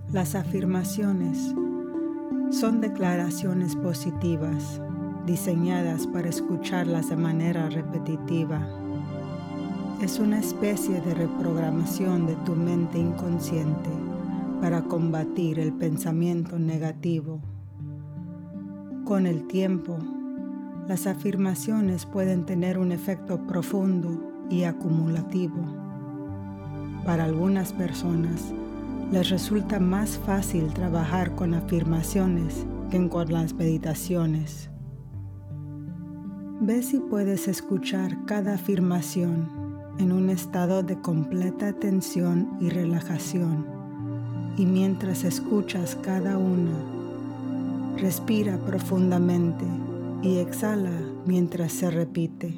Las afirmaciones son declaraciones positivas, diseñadas para escucharlas de manera repetitiva. Es una especie de reprogramación de tu mente inconsciente para combatir el pensamiento negativo. Con el tiempo, las afirmaciones pueden tener un efecto profundo y acumulativo. Para algunas personas, les resulta más fácil trabajar con afirmaciones que con las meditaciones. Ve si puedes escuchar cada afirmación en un estado de completa atención y relajación, y mientras escuchas cada una, respira profundamente y exhala mientras se repite.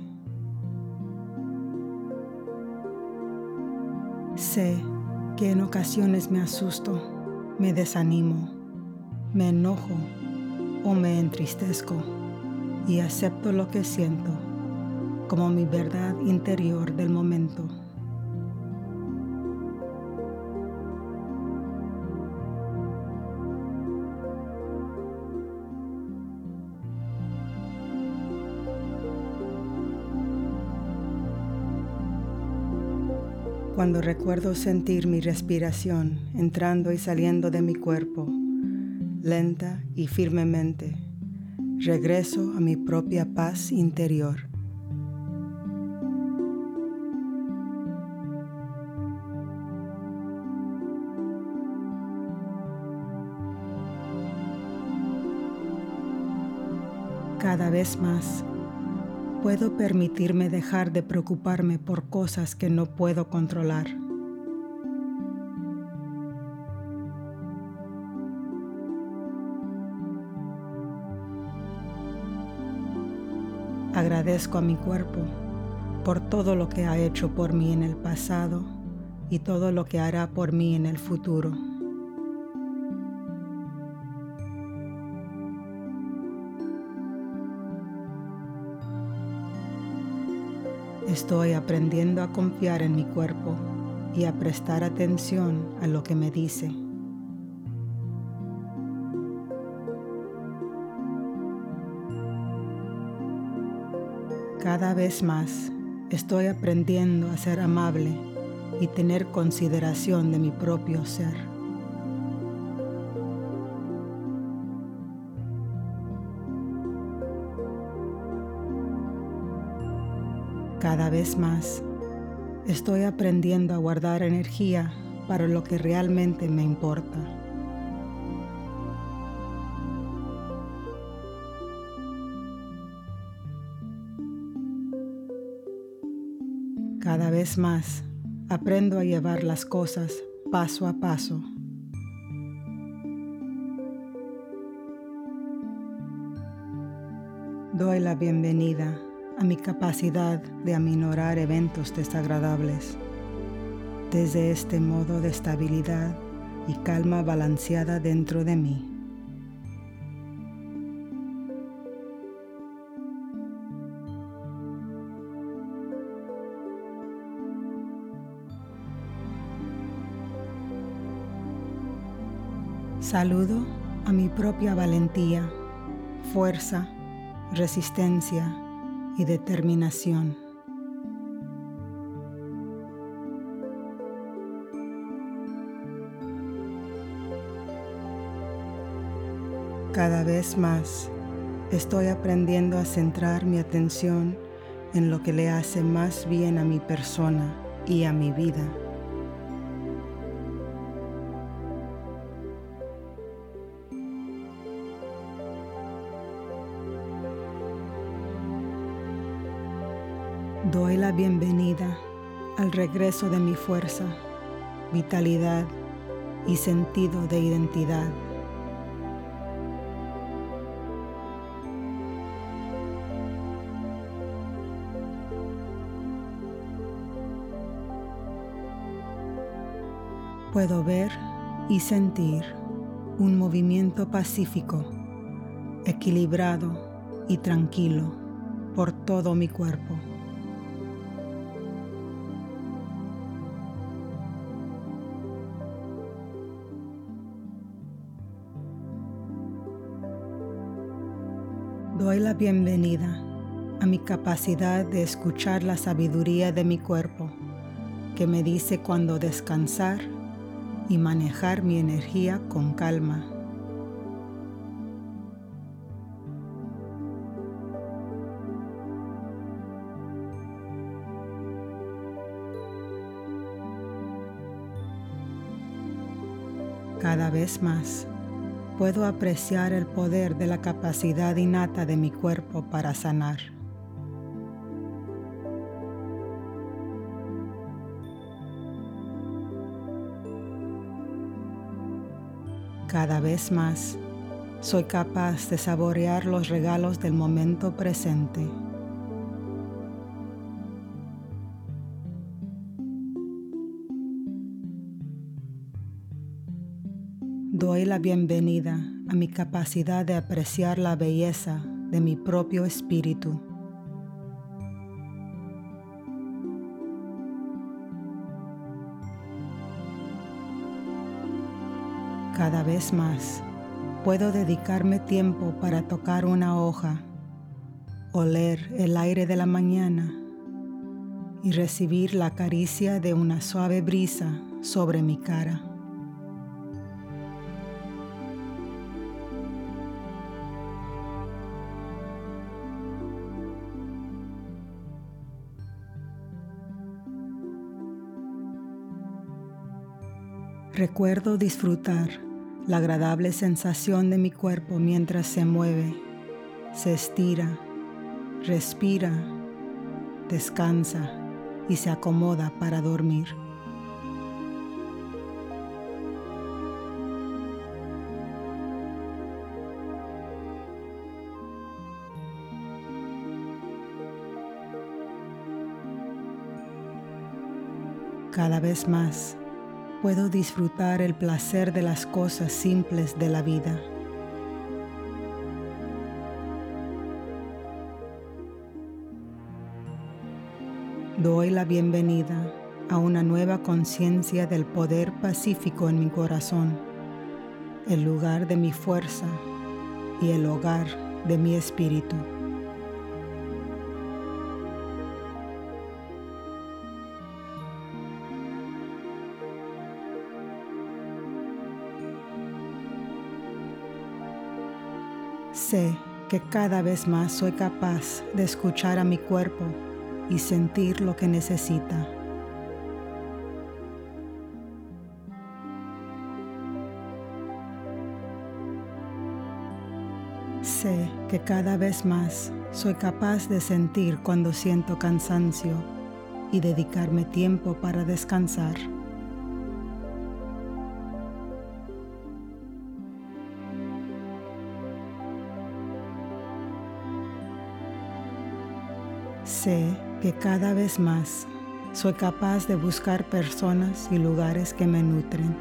Sé que en ocasiones me asusto, me desanimo, me enojo o me entristezco y acepto lo que siento como mi verdad interior del momento. Cuando recuerdo sentir mi respiración entrando y saliendo de mi cuerpo, lenta y firmemente, regreso a mi propia paz interior. Cada vez más, puedo permitirme dejar de preocuparme por cosas que no puedo controlar. Agradezco a mi cuerpo por todo lo que ha hecho por mí en el pasado y todo lo que hará por mí en el futuro. Estoy aprendiendo a confiar en mi cuerpo y a prestar atención a lo que me dice. Cada vez más estoy aprendiendo a ser amable y tener consideración de mi propio ser. Cada vez más estoy aprendiendo a guardar energía para lo que realmente me importa. Cada vez más aprendo a llevar las cosas paso a paso. Doy la bienvenida a mi capacidad de aminorar eventos desagradables. Desde este modo de estabilidad y calma balanceada dentro de mí. Saludo a mi propia valentía, fuerza, resistencia y determinación. Cada vez más estoy aprendiendo a centrar mi atención en lo que le hace más bien a mi persona y a mi vida. Doy la bienvenida al regreso de mi fuerza, vitalidad y sentido de identidad. Puedo ver y sentir un movimiento pacífico, equilibrado y tranquilo por todo mi cuerpo. Doy la bienvenida a mi capacidad de escuchar la sabiduría de mi cuerpo, que me dice cuándo descansar y manejar mi energía con calma. Cada vez más puedo apreciar el poder de la capacidad innata de mi cuerpo para sanar. Cada vez más soy capaz de saborear los regalos del momento presente. Doy la bienvenida a mi capacidad de apreciar la belleza de mi propio espíritu. Cada vez más puedo dedicarme tiempo para tocar una hoja, oler el aire de la mañana y recibir la caricia de una suave brisa sobre mi cara. Recuerdo disfrutar la agradable sensación de mi cuerpo mientras se mueve, se estira, respira, descansa y se acomoda para dormir. Cada vez más puedo disfrutar el placer de las cosas simples de la vida. Doy la bienvenida a una nueva conciencia del poder pacífico en mi corazón, el lugar de mi fuerza y el hogar de mi espíritu. Sé que cada vez más soy capaz de escuchar a mi cuerpo y sentir lo que necesita. Sé que cada vez más soy capaz de sentir cuando siento cansancio y dedicarme tiempo para descansar. Sé que cada vez más soy capaz de buscar personas y lugares que me nutren.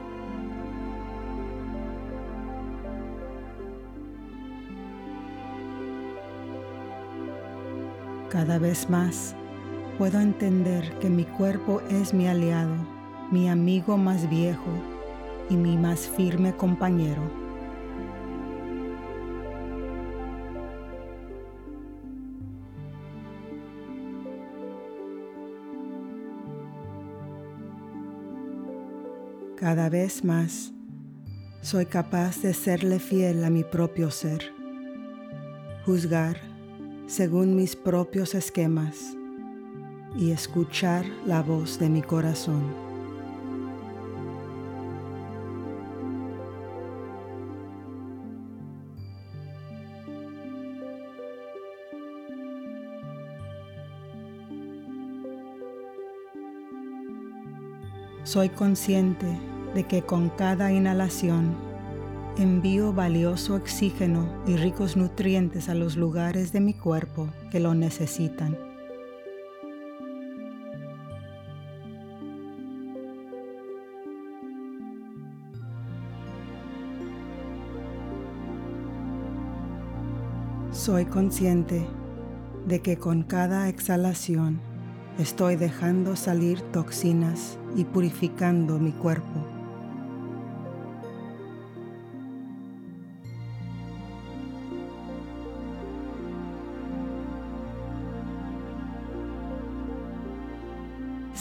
Cada vez más puedo entender que mi cuerpo es mi aliado, mi amigo más viejo y mi más firme compañero. Cada vez más soy capaz de serle fiel a mi propio ser, juzgar según mis propios esquemas y escuchar la voz de mi corazón. Soy consciente de que con cada inhalación envío valioso oxígeno y ricos nutrientes a los lugares de mi cuerpo que lo necesitan. Soy consciente de que con cada exhalación estoy dejando salir toxinas y purificando mi cuerpo.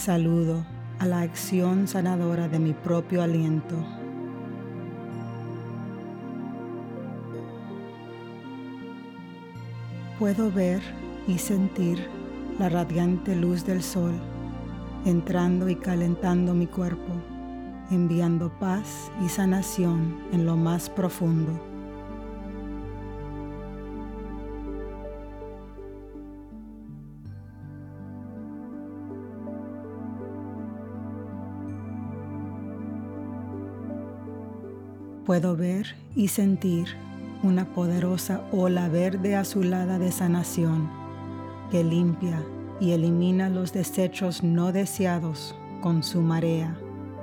Saludo a la acción sanadora de mi propio aliento. Puedo ver y sentir la radiante luz del sol entrando y calentando mi cuerpo, enviando paz y sanación en lo más profundo. Puedo ver y sentir una poderosa ola verde azulada de sanación que limpia y elimina los desechos no deseados con su marea.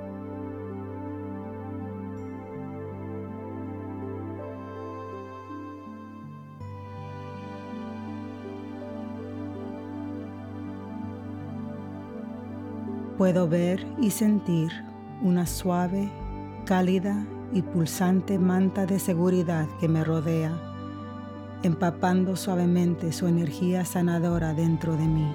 Puedo ver y sentir una suave, cálida y pulsante manta de seguridad que me rodea, empapando suavemente su energía sanadora dentro de mí.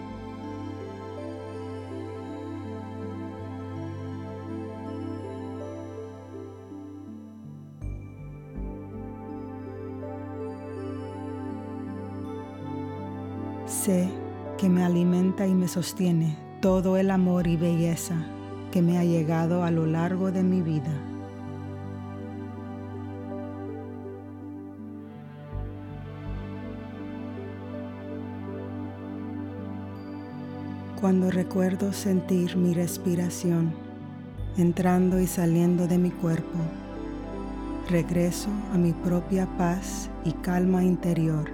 Sé que me alimenta y me sostiene todo el amor y belleza que me ha llegado a lo largo de mi vida. Cuando recuerdo sentir mi respiración entrando y saliendo de mi cuerpo, regreso a mi propia paz y calma interior.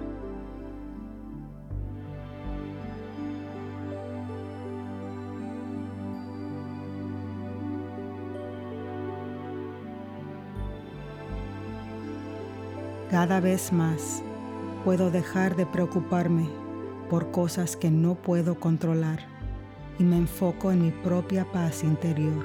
Cada vez más puedo dejar de preocuparme por cosas que no puedo controlar y me enfoco en mi propia paz interior.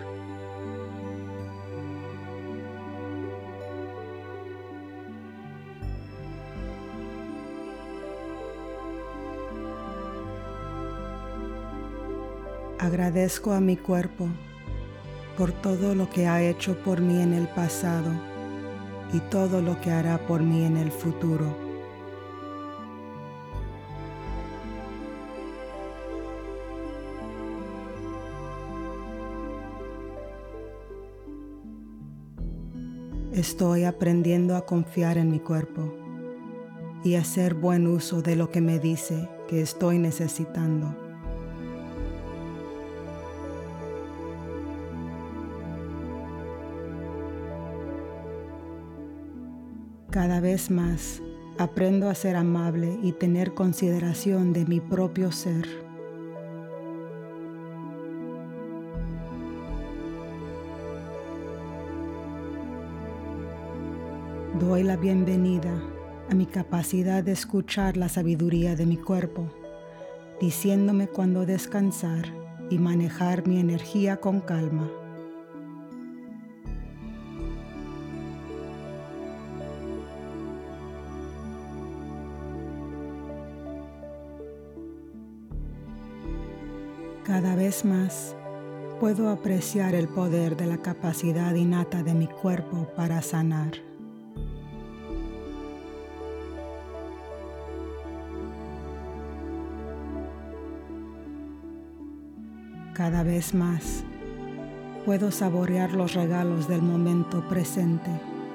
Agradezco a mi cuerpo por todo lo que ha hecho por mí en el pasado y todo lo que hará por mí en el futuro. Estoy aprendiendo a confiar en mi cuerpo y hacer buen uso de lo que me dice que estoy necesitando. Cada vez más aprendo a ser amable y tener consideración de mi propio ser. Doy la bienvenida a mi capacidad de escuchar la sabiduría de mi cuerpo, diciéndome cuándo descansar y manejar mi energía con calma. Cada vez más puedo apreciar el poder de la capacidad innata de mi cuerpo para sanar. Cada vez más puedo saborear los regalos del momento presente.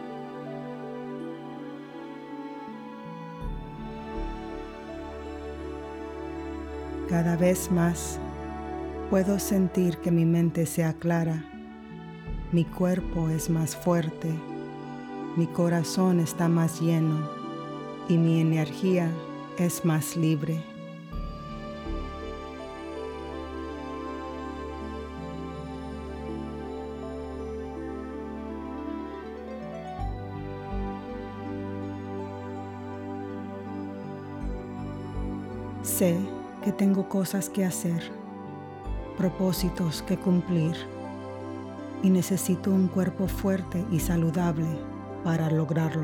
Cada vez más puedo sentir que mi mente se aclara, mi cuerpo es más fuerte, mi corazón está más lleno y mi energía es más libre. Sé que tengo cosas que hacer, propósitos que cumplir y necesito un cuerpo fuerte y saludable para lograrlo.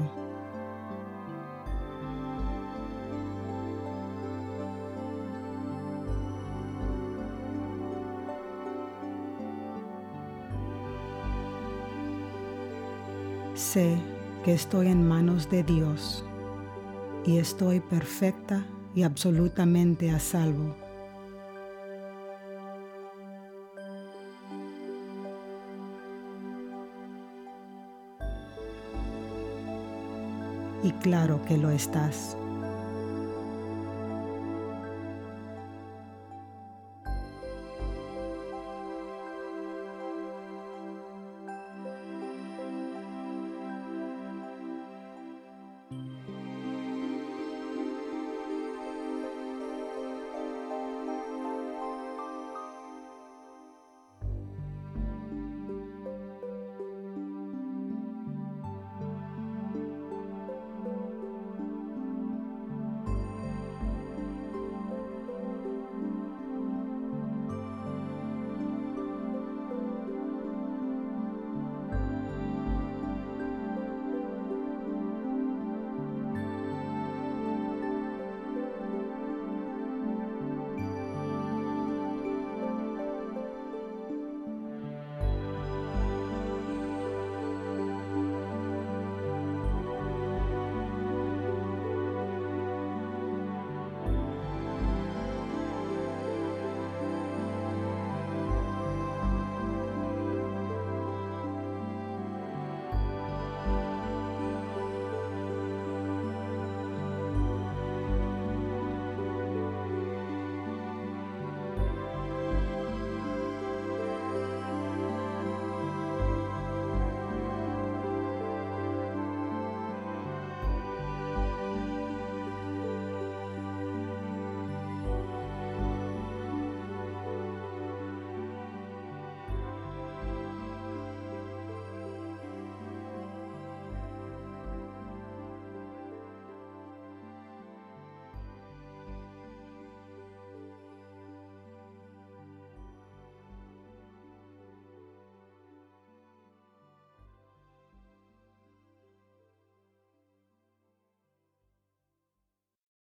Sé que estoy en manos de Dios y estoy perfecta y absolutamente a salvo. Y claro que lo estás.